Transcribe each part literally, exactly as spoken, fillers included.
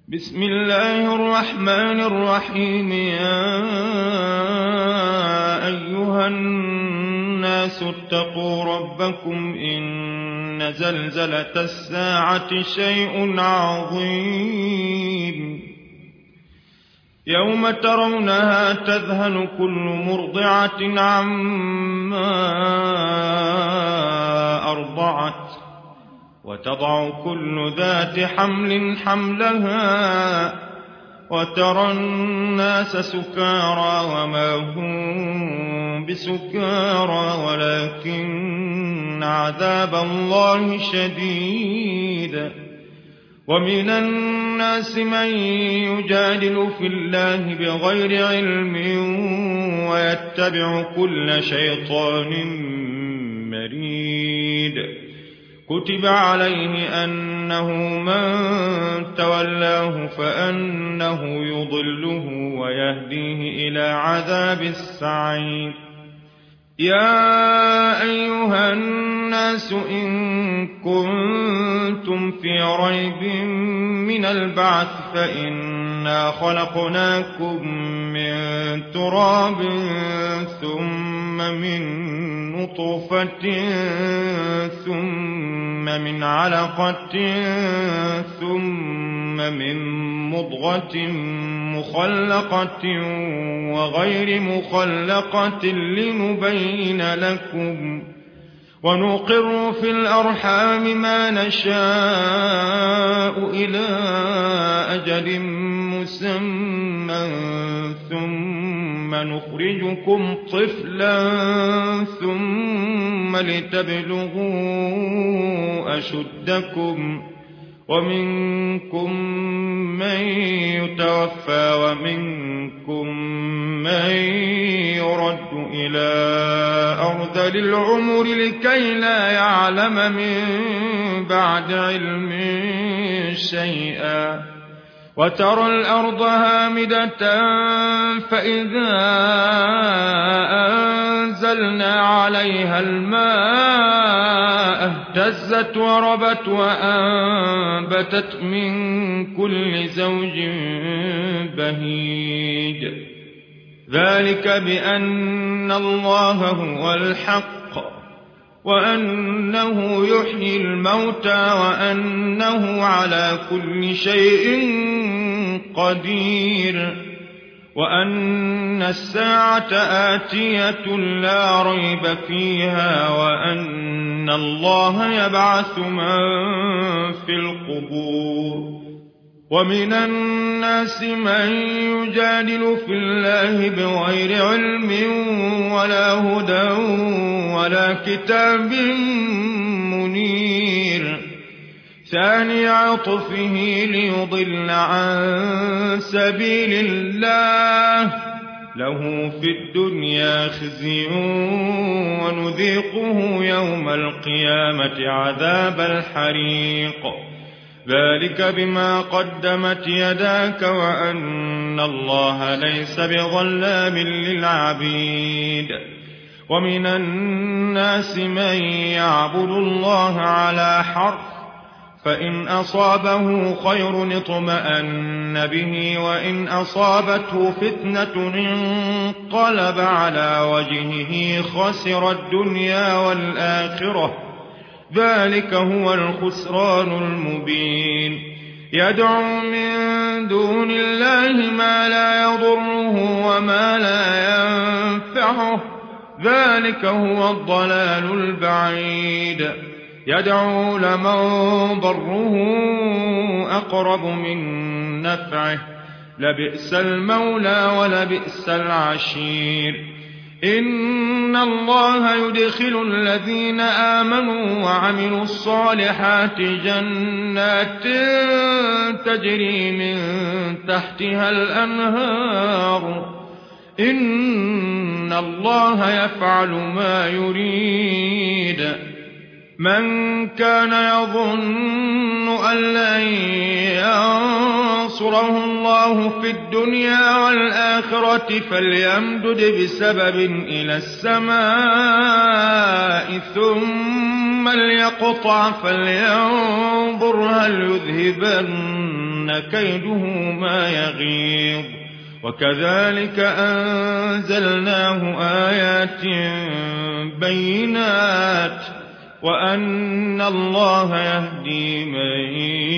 بسم الله الرحمن الرحيم. يا أيها الناس اتقوا ربكم إن زلزلة الساعة شيء عظيم يوم ترونها تذهل كل مرضعة عما أرضعت وتضع كل ذات حمل حملها وترى الناس سكارى وما هم بسكارى ولكن عذاب الله شديد. ومن الناس من يجادل في الله بغير علم ويتبع كل شيطان مريد. كتب عليه أنه من تولاه فأنه يضله ويهديه إلى عذاب السعير. يا أيها الناس إن كنتم في ريب من البعث فإنا خلقناكم من تراب ثم من نطفة ثم من علقة ثم من مضغة مخلقة وغير مخلقة لنبين لكم ونقر في الأرحام ما نشاء إلى أجل مسمى ثم نخرجكم طفلا ثم لتبلغوا أشدكم ومنكم من يتوفى ومنكم من يرد إلى أرذل العمر لكي لا يعلم من بعد علم شيئا. وترى الأرض هامدة فإذا أنزلنا عليها الماء اهتزت وربت وأنبتت من كل زوج بهيج. ذلك بأن الله هو الحق وأنه يحيي الموتى وأنه على كل شيء قدير وأن الساعة آتية لا ريب فيها وأن الله يبعث من في القبور. ومن الناس من يجادل في الله بغير علم ولا هدى ولا كتاب منير. ثاني عطفه ليضل عن سبيل الله له في الدنيا خزي ونذيقه يوم القيامة عذاب الحريق. ذلك بما قدمت يداك وأن الله ليس بظلام للعبيد. ومن الناس من يعبد الله على حرف فإن أصابه خير اطمأن به وإن أصابته فتنة انقلب على وجهه خسر الدنيا والآخرة. ذلك هو الخسران المبين. يدعو من دون الله ما لا يضره وما لا ينفعه. ذلك هو الضلال البعيد. يدعو لمن ضره أقرب من نفعه لبئس المولى ولبئس العشير. إن الله يدخل الذين آمنوا وعملوا الصالحات جنات تجري من تحتها الأنهار. إن الله يفعل ما يريد. من كان يظن أن لن ينصره الله في الدنيا والآخرة فليمدد بسبب إلى السماء ثم ليقطع فلينظر هل يذهبن إن كيده ما يغيظ وكذلك أنزلناه آيات بينات وأن الله يهدي من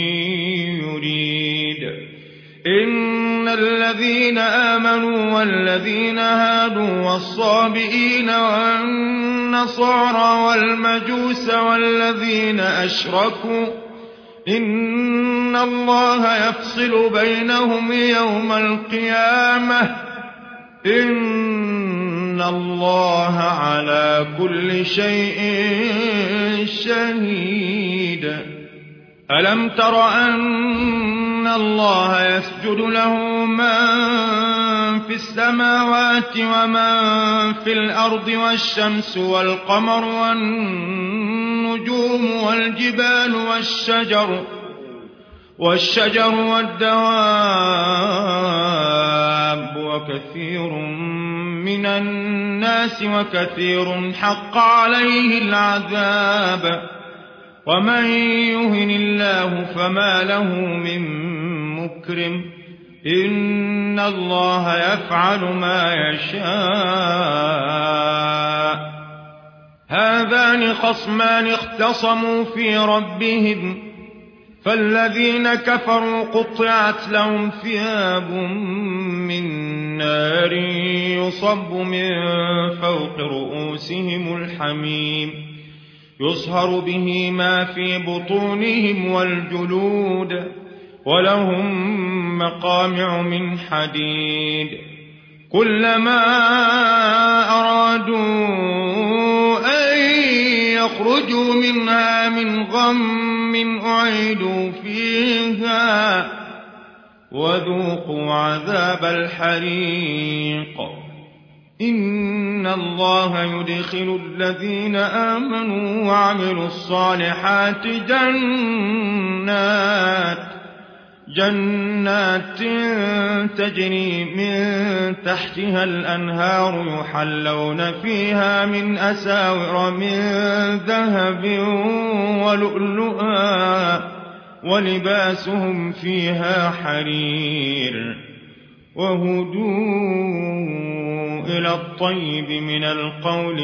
يريد. إن الذين آمنوا والذين هادوا والصابئين والنصارى والمجوس والذين أشركوا إن الله يفصل بينهم يوم القيامة إن الله على كل شيء شهيد. ألم تر أن الله يسجد له من في السماوات ومن في الأرض والشمس والقمر والنجوم والجبال والشجر والشجر والدواب وكثير من الناس وكثير حق عليه العذاب ومن يهن الله فما له من مكرم إن الله يفعل ما يشاء. هذان خصمان اختصموا في ربهم فالذين كفروا قطعت لهم ثياب من نار يصب من فوق رؤوسهم الحميم يصهر به ما في بطونهم والجلود ولهم مقامع من حديد كلما أرادوا أن يخرجوا منها من غم أعيدوا فيها وذوقوا عذاب الحريق. إن الله يدخل الذين آمنوا وعملوا الصالحات جنات جنات تجري من تحتها الأنهار يحلون فيها من أساور من ذهب ولؤلؤا ولباسهم فيها حرير وهدوا إلى الطيب من القول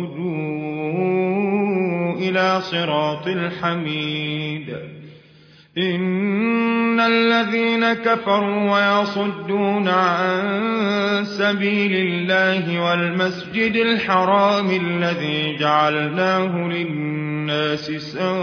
وهدوا إلى صراط الحميد. إن الذين كفروا ويصدون عن سبيل الله والمسجد الحرام الذي جعلناه للناس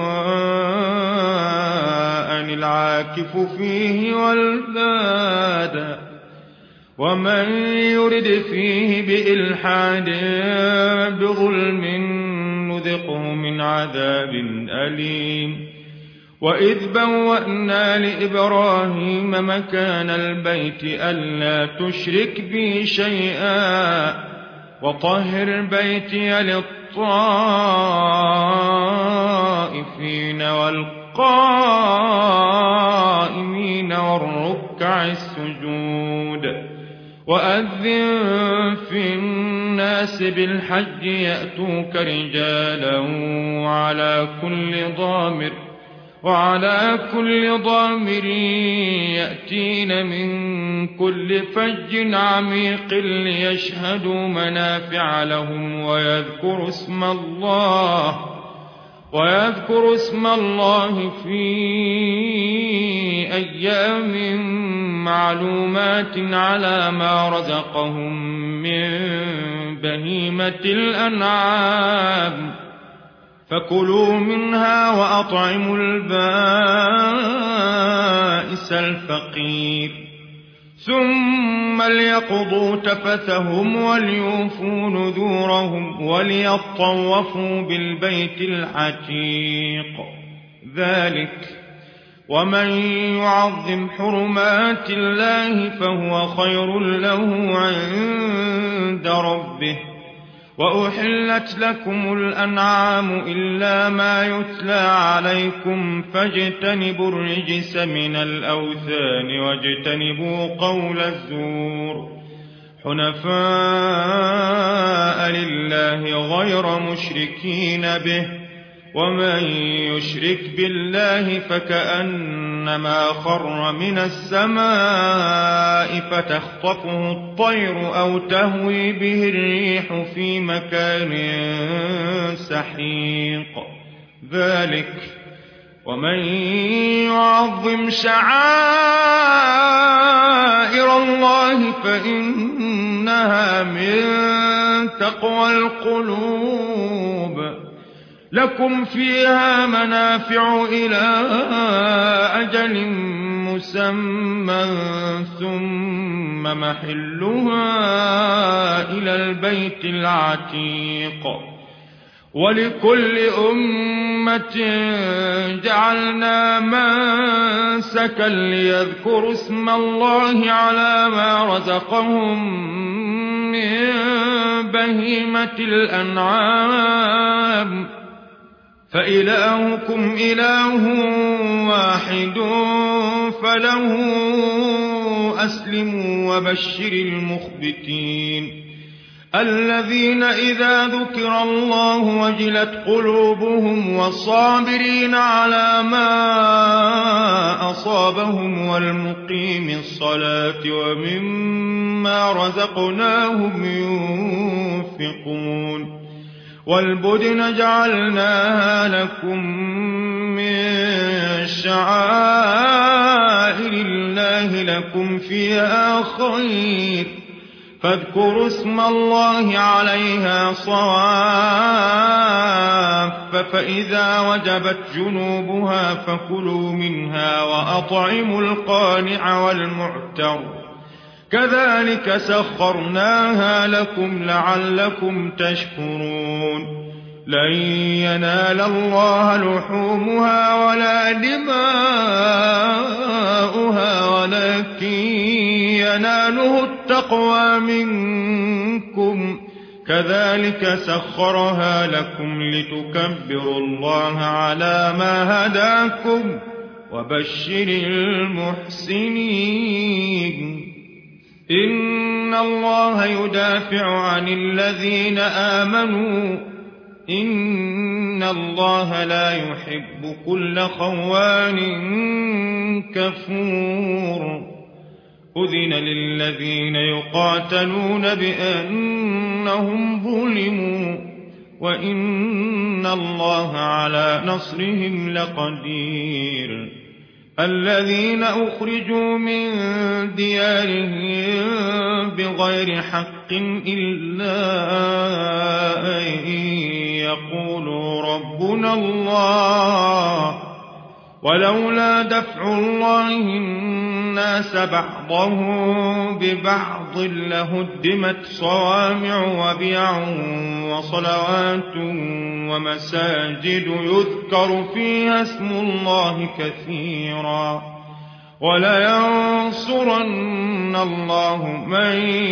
سواء العاكف فيه والباد ومن يرد فيه بإلحاد بظلم نذقه من عذاب أليم. وإذ بوأنا لإبراهيم مكان البيت ألا تشرك بي شيئا وطهر بيتي للطائفين والقائمين والركع السجود. وأذن في الناس بالحج يأتوك رجالا وعلى كل ضامر وعلى كل ضامر يأتين من كل فج عميق ليشهدوا منافع لهم ويذكروا اسم الله ويذكروا اسم الله في أيام معلومات على ما رزقهم من بهيمة الأنعام فكلوا منها وأطعموا البائس الفقير ثم ليقضوا تفثهم وليوفوا نذورهم وليطوفوا بالبيت العتيق. ذلك ومن يعظم حرمات الله فهو خير له عند ربه. وأحلت لكم الأنعام إلا ما يتلى عليكم فاجتنبوا الرجس من الأوثان واجتنبوا قول الزور حنفاء لله غير مشركين به ومن يشرك بالله فكأن كأنما خر من السماء فتخطفه الطير أو تهوي به الريح في مكان سحيق ذلك ومن يعظم شعائر الله فإنها من تقوى القلوب لكم فيها منافع إلى أجل مسمى ثم محلها إلى البيت العتيق ولكل أمة جعلنا منسكا ليذكروا اسم الله على ما رزقهم من بهيمة الأنعام فإلهكم إله واحد فله أسلموا وبشر المخبتين الذين إذا ذكر الله وجلت قلوبهم والصابرين على ما أصابهم والمقيم الصلاة ومما رزقناهم ينفقون والبدن جعلناها لكم من شعائر الله لكم فيها خير فاذكروا اسم الله عليها صواف فإذا وجبت جنوبها فكلوا منها وأطعموا القانع والمعتر كذلك سخرناها لكم لعلكم تشكرون لن ينال الله لحومها ولا دماؤها ولكن يناله التقوى منكم كذلك سخرها لكم لتكبروا الله على ما هداكم وبشر المحسنين إن الله يدافع عن الذين آمنوا إن الله لا يحب كل خوان كفور أذن للذين يقاتلون بأنهم ظلموا وإن الله على نصرهم لقدير الذين أخرجوا من ديارهم بغير حق إلا أن يقولوا ربنا الله ولولا دفع الله الناس بعضهم ببعض لهدمت صوامع وبيع وصلوات ومساجد يذكر فيها اسم الله كثيرا ولينصرن الله من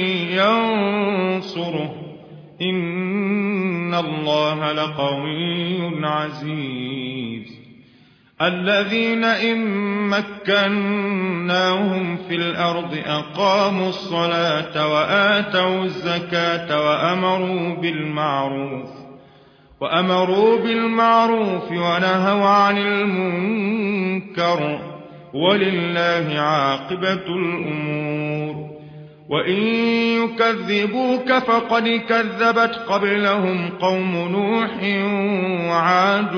ينصره إن الله لقوي عزيز الذين إن مكناهم في الأرض أقاموا الصلاة وآتوا الزكاة وأمروا بالمعروف وأمروا بالمعروف ونهوا عن المنكر ولله عاقبة الأمور وإن يكذبوك فقد كذبت قبلهم قوم نوح وعاد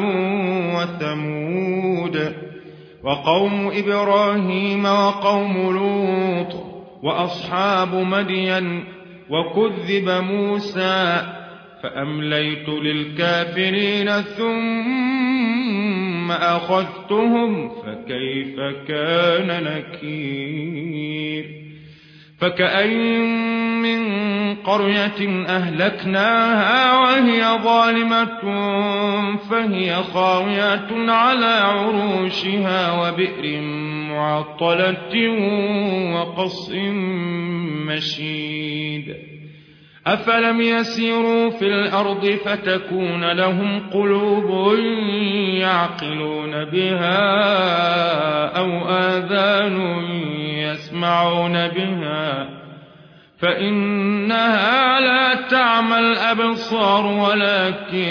وثمود وقوم إبراهيم وقوم لوط وأصحاب مدين وكذب موسى فأمليت للكافرين ثم أخذتهم فكيف كان نكير فكأين من قرية أهلكناها وهي ظالمة فهي خاوية على عروشها وبئر معطلة وقصر مشيد أفلم يسيروا في الأرض فتكون لهم قلوب يعقلون بها أو آذان يسمعون بها فإنها لا تعمى الأبصار ولكن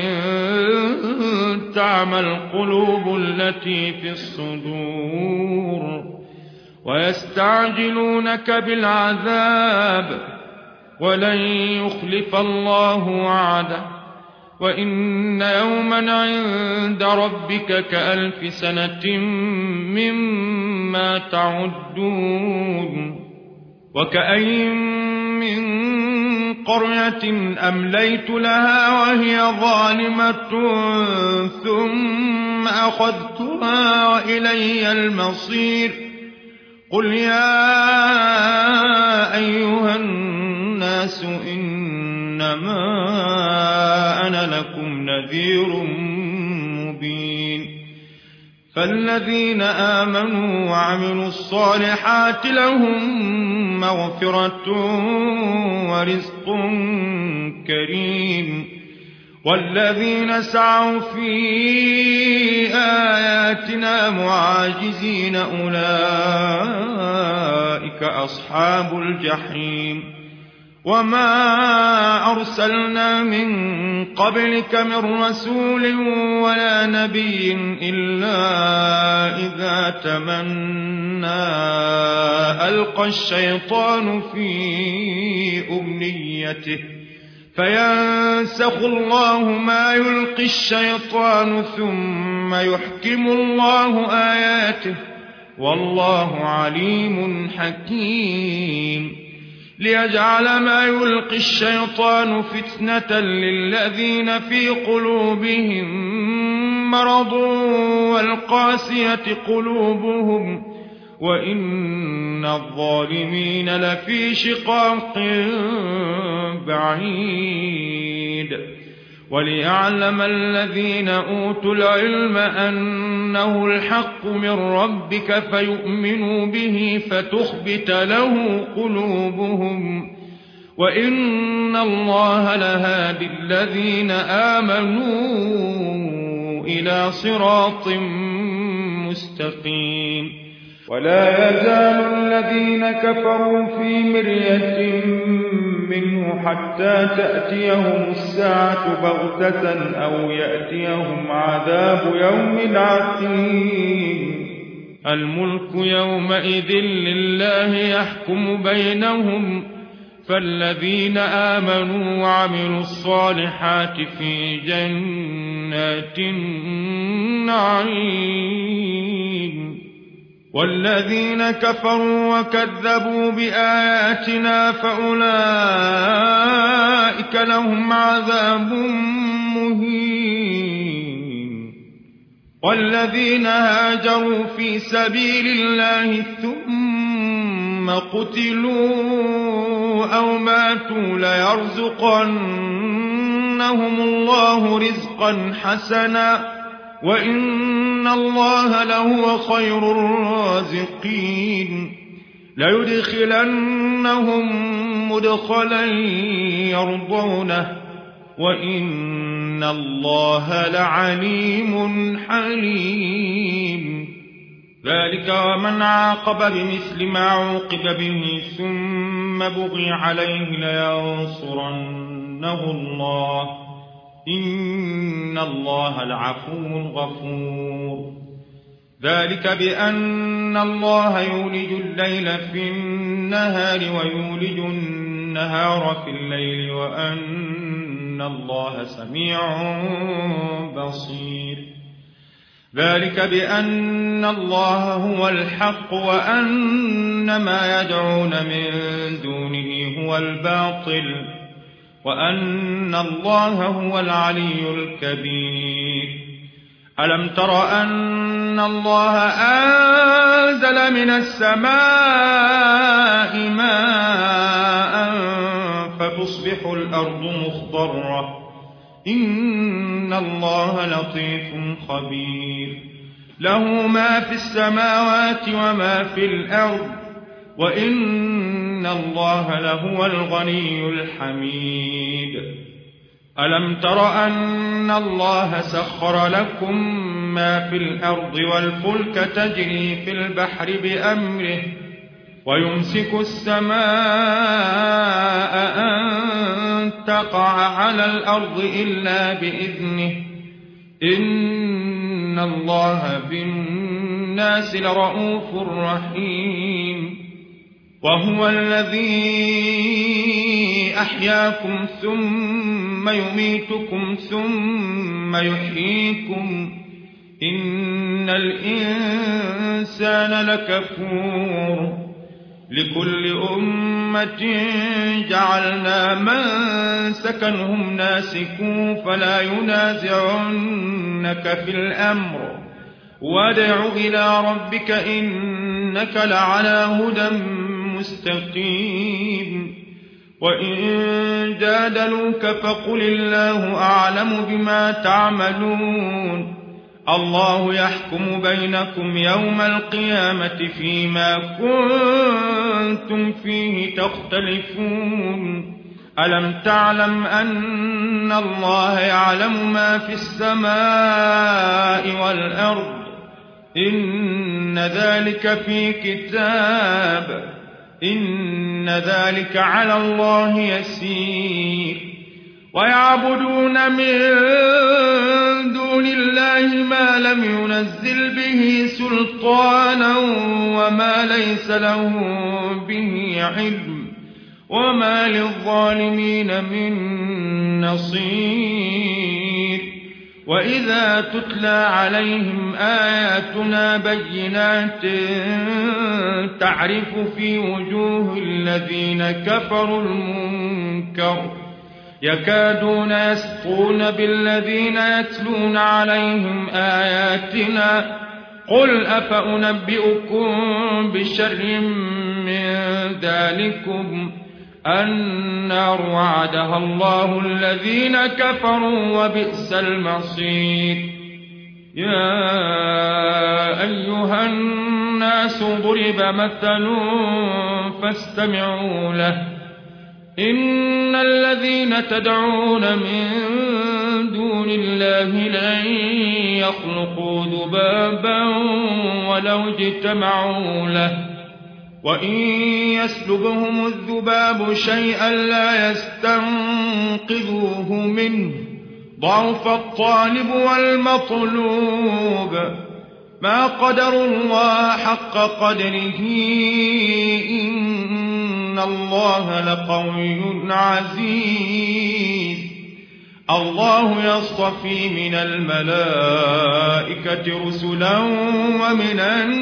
تعمى القلوب التي في الصدور. ويستعجلونك بالعذاب ولن يخلف الله وعده وإن يوما عند ربك كألف سنة مما تعدون. وكأين من قرية أمليت لها وهي ظالمة ثم أخذتها وإلي المصير. قل يا أيها الناس إنما أنا لكم نذير مبين. فالذين آمنوا وعملوا الصالحات لهم مغفرة ورزق كريم. والذين سعوا في آياتنا معاجزين أولئك أصحاب الجحيم. وما أرسلنا من قبلك من رسول ولا نبي إلا إذا تمنى ألقى الشيطان في أمنيته فينسخ الله ما يلقي الشيطان ثم يحكم الله آياته والله عليم حكيم. ليجعل ما يلقي الشيطان فتنة للذين في قلوبهم مرض والقاسية قلوبهم وإن الظالمين لفي شقاق بعيد. وليعلم الذين أوتوا العلم أنه الحق من ربك فيؤمنوا به فتخبت له قلوبهم وإن الله لهادي الذين آمنوا إلى صراط مستقيم. ولا يزال الذين كفروا في مرية منه حتى تأتيهم الساعة بغتة أو يأتيهم عذاب يوم عقيم. الملك يومئذ لله يحكم بينهم فالذين آمنوا وعملوا الصالحات في جنات النعيم. والذين كفروا وكذبوا بآياتنا فأولئك لهم عذاب مهين. والذين هاجروا في سبيل الله ثم قتلوا أو ماتوا ليرزقنهم الله رزقا حسنا وإن الله لهو خير الرازقين. ليدخلنهم مدخلا يرضونه وإن الله لعليم حليم. ذلك ومن عاقب بمثل ما عوقب به ثم بغي عليه لينصرنه الله إن الله لعفو غفور. ذلك بأن الله يولج الليل في النهار ويولج النهار في الليل وأن الله سميع بصير. ذلك بأن الله هو الحق وأن ما يدعون من دونه هو الباطل وأن الله هو العلي الكبير. ألم تر أن الله أنزل من السماء ماء فتصبح الأرض مخضرة إن الله لطيف خبير. له ما في السماوات وما في الأرض وإن الله لهو الغني الحميد. ألم تر أن الله سخر لكم ما في الأرض والفلك تجري في البحر بأمره ويمسك السماء أن تقع على الأرض إلا بإذنه إن الله بالناس لرءوف رحيم وهو الذي أحياكم ثم يميتكم ثم يحييكم إن الإنسان لكفور لكل أمة جعلنا منسكا هم ناسكوه فلا ينازعنك في الأمر وادع إلى ربك إنك لعلى هدى مستقيم وإن جادلوك فقل الله أعلم بما تعملون الله يحكم بينكم يوم القيامة فيما كنتم فيه تختلفون ألم تعلم أن الله يعلم ما في السماء والأرض إن ذلك في كتاب إن ذلك على الله يسير ويعبدون من دون الله ما لم ينزل به سلطانا وما ليس له به علم وما للظالمين من نصير وإذا تتلى عليهم آياتنا بينات تعرف في وجوه الذين كفروا المنكر يكادون يسطون بالذين يتلون عليهم آياتنا قل أفأنبئكم بشر من ذلكم النار وعدها الله الذين كفروا وبئس المصير يا أيها الناس ضرب مثل فاستمعوا له إن الذين تدعون من دون الله لن يخلقوا ذبابا ولو اجتمعوا له وإن يسلبهم الذباب شيئا لا يستنقذوه منه ضعف الطالب والمطلوب ما قدروا الله حق قدره إن الله لقوي عزيز الله يصطفي من الملائكة رسلا ومن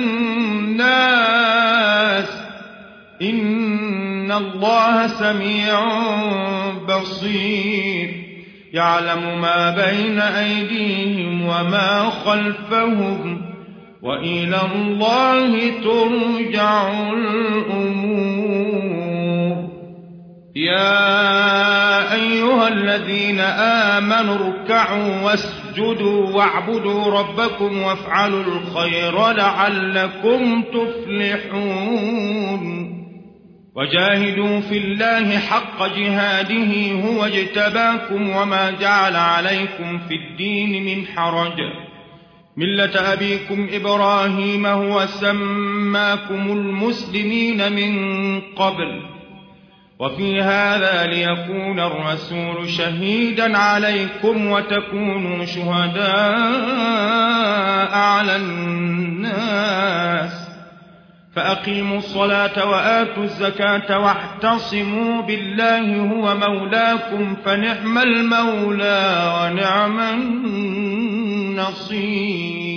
الناس إن الله سميع بصير يعلم ما بين أيديهم وما خلفهم وإلى الله ترجع الأمور يا أيها الذين آمنوا اركعوا واسجدوا واعبدوا ربكم وافعلوا الخير لعلكم تفلحون وجاهدوا في الله حق جهاده هو اجتباكم وما جعل عليكم في الدين من حرج ملة أبيكم إبراهيم هو سماكم المسلمين من قبل وفي هذا ليكون الرسول شهيدا عليكم وتكونوا شهداء على الناس فأقيموا الصلاة وآتوا الزكاة واعتصموا بالله هو مولاكم فنعم المولى ونعم النصير